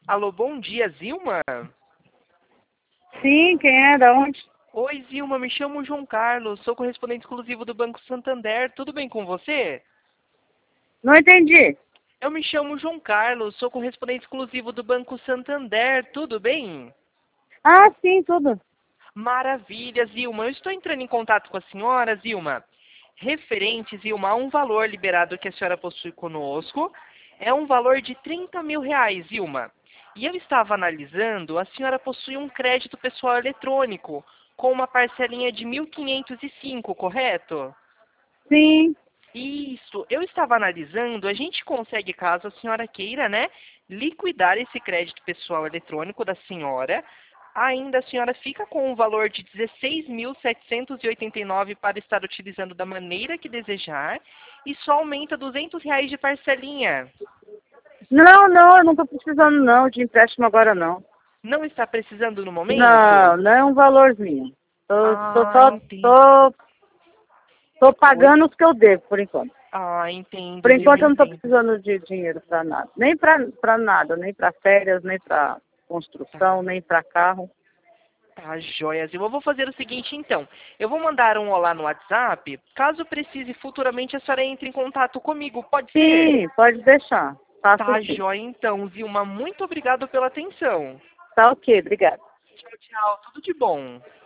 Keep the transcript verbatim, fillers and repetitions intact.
Alô, bom dia, Zilma? Sim, quem é? Da onde? Oi, Zilma, me chamo João Carlos, sou correspondente exclusivo do Banco Santander, tudo bem com você? Não entendi. Eu me chamo João Carlos, sou correspondente exclusivo do Banco Santander, tudo bem? Ah, sim, tudo. Maravilha, Zilma, eu estou entrando em contato com a senhora, Zilma, referente, Zilma, a um valor liberado que a senhora possui conosco, é um valor de trinta mil reais, Zilma. E eu estava analisando, a senhora possui um crédito pessoal eletrônico, com uma parcelinha de mil quinhentos e cinco, correto? Sim. Isso, eu estava analisando, a gente consegue, caso a senhora queira, né, liquidar esse crédito pessoal eletrônico da senhora. Ainda a senhora fica com um valor de dezesseis mil setecentos e oitenta e nove para estar utilizando da maneira que desejar e só aumenta duzentos reais de parcelinha. Não, não, eu não tô precisando não de empréstimo agora não. Não está precisando no momento? Não, não é um valorzinho. Tô, tô Ah, só, entendi. tô, tô Oi? pagando os que eu devo, por enquanto. Ah, Por entendo, Zilma, enquanto eu não tô entendo. precisando de dinheiro pra nada. Nem pra, pra nada, nem pra férias, nem pra Tá. construção, nem pra carro. Tá, joia, Zilma. Eu vou fazer o seguinte, então. Eu vou mandar um olá no WhatsApp. Caso precise futuramente, a senhora entre em contato comigo. Pode ser? Sim, pode deixar. Faço Tá, sim. joia, então, Zilma. Muito obrigado pela atenção. Tá ok, obrigada. Tchau, tchau. Tudo de bom.